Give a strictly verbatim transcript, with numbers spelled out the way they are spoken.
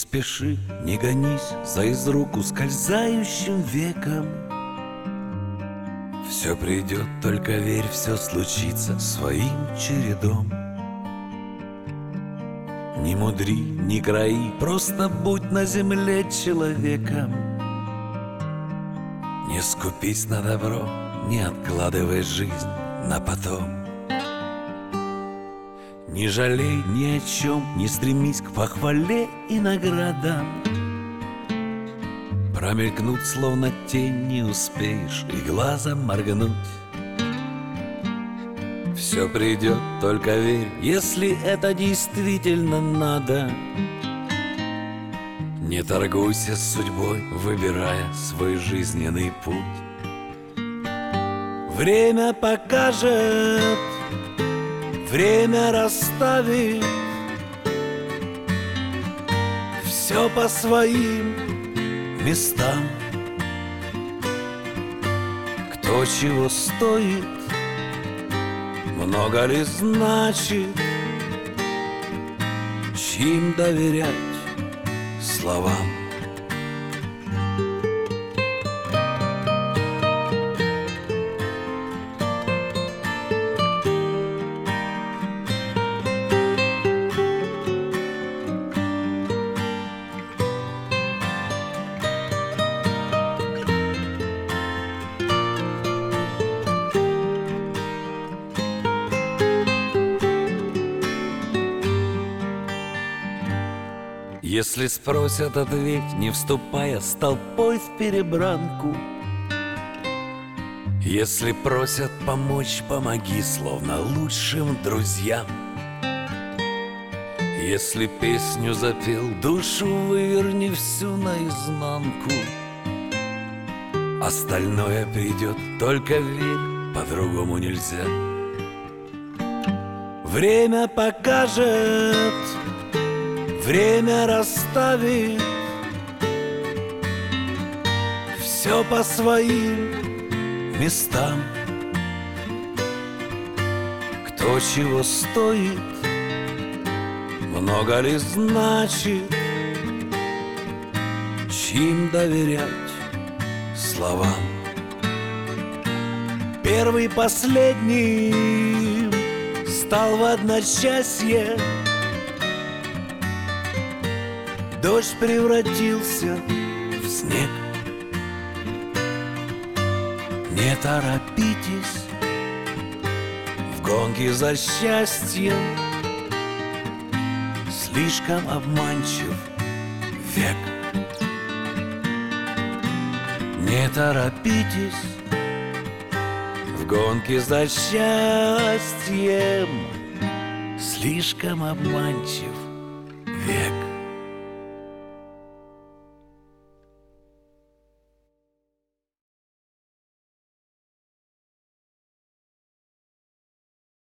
спеши, не гонись за из рук ускользающим веком. Все придет, только верь, все случится своим чередом. Не мудри, не краи, просто будь на земле человеком. Не скупись на добро, не откладывай жизнь на потом. Не жалей ни о чем, не стремись к похвале и наградам. Промелькнуть, словно тень, не успеешь и глазом моргнуть. Все придет, только верь, если это действительно надо. Не торгуйся с судьбой, выбирая свой жизненный путь. Время покажет, время расставит все по своим местам. Кто чего стоит, много ли значит, чьим доверять словам. Если спросят, ответь, не вступая с толпой в перебранку. Если просят помочь, помоги, словно лучшим друзьям. Если песню запел, душу выверни всю наизнанку. Остальное придет, только верь, по-другому нельзя. Время покажет, время расставит все по своим местам. Кто чего стоит, много ли значит, чьим доверять словам. Первый последним стал в одночасье. Дождь превратился в снег. Не торопитесь в гонке за счастьем, слишком обманчив век. Не торопитесь в гонке за счастьем, слишком обманчив век.